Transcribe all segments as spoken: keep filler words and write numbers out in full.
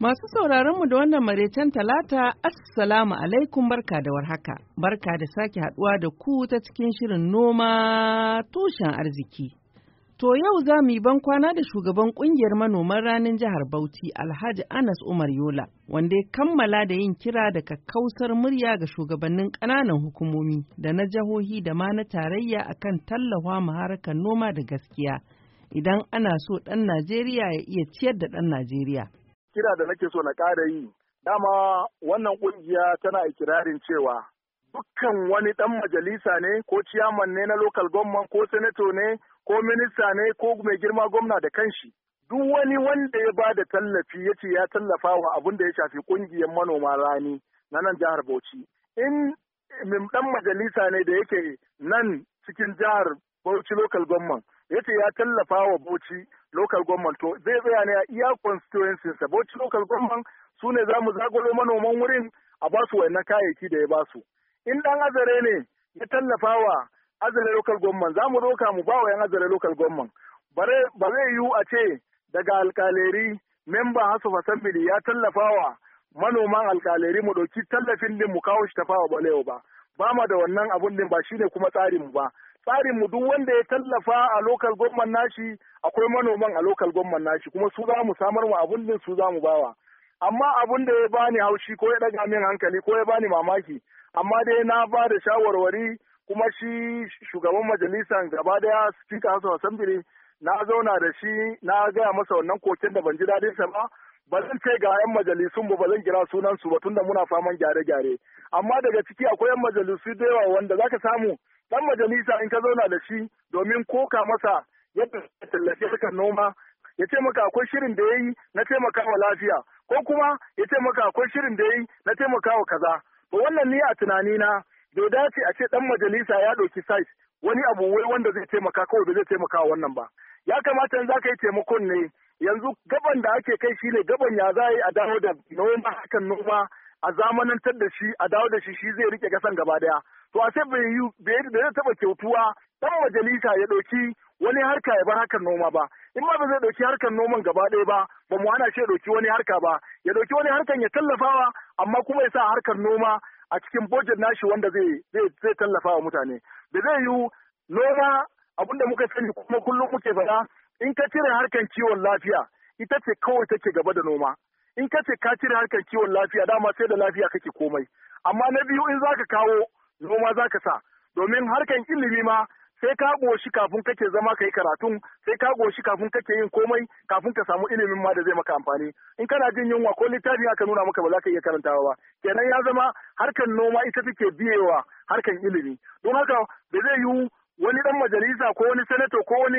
Masu sauraronmu da wannan maraicen talata, Assalamu alaikum barka da warhaka. Barka da sake haduwa da ku ta cikin shirin noma tushen arziki. To yau za mu yi ban kwana da shugaban kungiyar manoman ranar jihar Bauchi Alhaji Anas Umar Yola, wanda ya kammala da yin kira da kakkausar murya ga shugabannin ƙananan hukumomi da na jihohi da ma na tarayya akan tallafa mu harkar noma da gaskiya. Idan ana so ɗan Najeriya ya iya ciyar da ɗan Najeriya. Kira da nake so na ƙara yi, dama wannan ƙungiya tana ikirarin cewa dukkan wani ɗan majalisa ne ko ciyaman ne na local government ko senator ne ko minista ne ko mai girma gwamna da kanshi. Duk wani wanda ya ba da tallafi ya ce ya tallafa wa abin da ya shafi ƙungiyar manoma rani na nan jihar Bauchi. In ɗan majalisa ne da yake nan cikin jihar Bauchi local government ya ce ya tallafa wa Bauchi local government to zai tsaya ne a iya constituency sa Bauchi local government su ne za mu zagolo manoman wurin a ba su wannan kayayyaki da ya ba su. In dan azare ne ya tallafa wa azare local government za mu roka mu ba wa yan azare local government. Ba zai yiwu a ce daga alkaleri member House of Assembly ya tallafa wa manoman alkaleri mu ɗauki tallafin din mu kawo shi tafawa balewa ba. Ba ma da wannan abun din ba shine kuma tsarin mu ba. Tsarin mu duk wanda ya tallafa a local government nashi akwai manoman a local government nashi kuma su za mu samar mu abun din su za mu bawa. Amma abun da ya bani haushi ko ya daga min hankali ko ya bani mamaki amma dai na ba da shawarwari kuma shi shugaban majalisar gaba daya speaker House of Assembly na zauna da shi na gaya masa wannan koken da ban ji dadin sa ba. Ba zan ce ga 'yan majalisun ba zan kira sunan su ba tunda muna faman gyare-gyare. Amma daga ciki akwai 'yan majalisu da yawa wanda zaka samu dan majalisa in ka zauna da shi domin koka masa yadda ya tallafi harkar noma ya ce maka akwai shirin da ya yi na taimakawa lafiya ko kuma ya ce maka akwai shirin da ya yi na taimakawa kaza. To wannan ni a tunanina bai dace a ce dan majalisa ya ɗauki site wani abu wai wanda zai taimaka kawai bai zai taimaka wannan ba. Ya kamata in za ka yi taimakon ne yanzu gaban da ake kai shi ne gaban ya za a dawo da noma hakan noma a zamanantar da shi a dawo da shi shi zai rike kasan gaba daya. To a sai bai yi bai zai taba kyautuwa dan majalisa ya ɗauki wani harka ya bar harkar noma ba. In ma ba zai ɗauki harkar noman gaba ɗaya ba ba mu hana shi ya ɗauki wani harka ba ya ɗauki wani harkan ya tallafawa amma kuma ya sa harkar noma a cikin budget nashi wanda zai zai zai tallafa wa mutane. Da zai yi noma abinda muka sani kuma kullum muke faɗa in ka cire harkan kiwon lafiya ita ce kawai take gaba da noma. In ka ce ka cire harkan kiwon lafiya dama sai da lafiya kake komai. Amma na biyu in zaka kawo noma zaka sa domin harkan ilimi ma sai ka goshi kafin kake zama kai karatun sai ka goshi kafin kake yin komai kafin ka samu ilimin ma da zai maka amfani. In kana jin yunwa ko littafi aka nuna maka ba za ka iya karantawa ba. Kenan ya zama harkan noma ita take biyewa harkan ilimi. Don haka da zai yiwu wani dan majalisa ko wani senator ko wani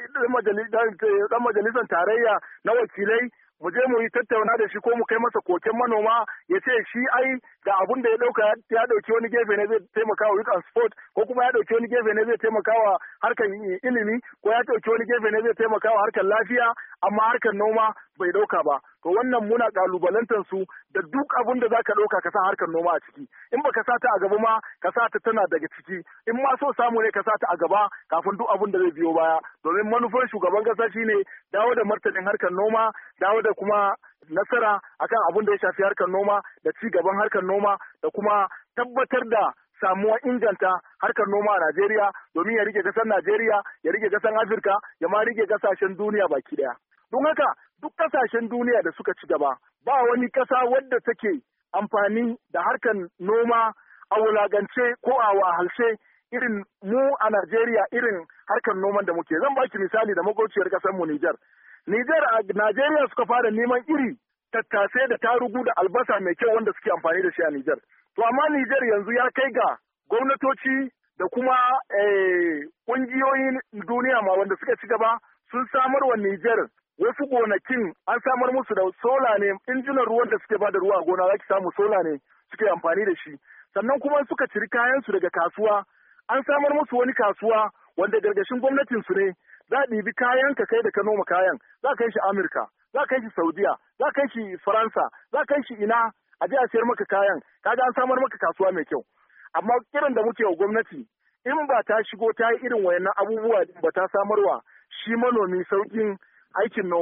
dan majalisar tarayya na wakilai mu je mu yi tattauna da shi ko mu kai masa koken manoma ya ce shi ai ga abun da ya dauka ya dauki wani gefe ne zai taimaka wa youth and sport ko kuma ya dauki wani gefe ne zai taimaka wa harkar ilimi ko ya dauki wani gefe ne zai taimaka wa harkar lafiya amma harkar noma bai dauka ba. To wannan muna kalubalantar su da duk abun da zaka dauka ka sa harkar noma a ciki. In baka sa ta a gaba ma ka sa ta tana daga ciki. In ma so samu ne ka sa ta a gaba kafin duk abun da zai biyo baya. Domin manufar shugaban kasa shine dawo da martanin harkar noma, dawo da kuma nasara akan abun da ya shafi harkar noma da ci gaban harkar noma da kuma tabbatar da samuwa inganta harkar noma a Najeriya domin ya rike kasar Najeriya, ya rike kasar Afirka, ya ma rike kasashen duniya baki daya. Don haka duk kasashen duniya da suka ci gaba ba wani kasa wadda take amfani da harkar noma a wulagance ko a wahalce irin mu a Najeriya irin harkar noman da muke. Zan baki misali da makociyar kasar mu Nijar. Nijar a Najeriya suka fara neman iri tattasai da tarugu da albasa mai kyau wanda suke amfani da shi a Nijar. To amma Nijar yanzu ya kai ga gwamnatoci da kuma ƙungiyoyin duniya ma wanda suka ci gaba sun samar wa Nijar wasu gonakin an samar musu da sola ne injinan ruwan da suke bada ruwa a gona za ki samu sola ne suke amfani da shi. Sannan kuma suka ciri kayansu daga kasuwa an samar musu wani kasuwa wanda gargashin gwamnatin su ne za a ɗibi kayan ka kai da ka noma kayan za ka kai shi Amurka za ka kai shi Saudiya za ka kai shi Faransa za ka kai shi ina a je a sayar maka kayan kaga an samar maka kasuwa mai kyau. Amma kiran da muke wa gwamnati in ba ta shigo ta yi irin wayannan abubuwa ba ta samarwa shi manomi sauƙin aikin noma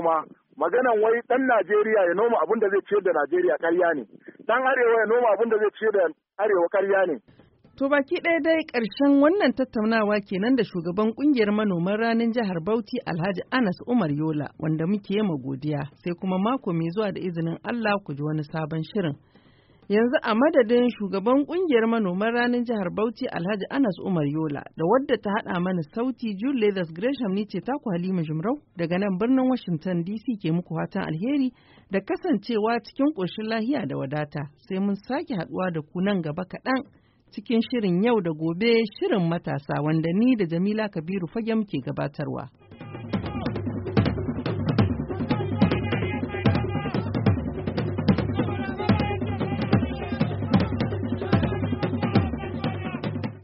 maganan wai ɗan Najeriya ya noma abin da zai ciyar da Najeriya ƙarya ne, ɗan Arewa ya noma abin da zai ciyar da Arewa ƙarya ne. To baki ɗaya dai ƙarshen wannan tattaunawa kenan da shugaban ƙungiyar manoman ranar jihar Bauchi Alhaji Anas Umar Yola wanda muke yi godiya sai kuma mako mai zuwa da izinin Allah ku ji wani sabon shirin. Yanzu a madadin shugaban ƙungiyar manoman ranar jihar Bauchi Alhaji Anas Umar Yola da wadda ta haɗa mana sauti Jude Leathers Gresham ni ce taku Halima Jumrau daga nan birnin Washington D C ke muku fatan alheri da kasancewa cikin ƙoshin lahiya da wadata sai mun sake haɗuwa da ku nan gaba kaɗan. Cikin shirin yau da gobe shirin matasa wanda ni da Jamila Kabiru Fagem ke gabatarwa.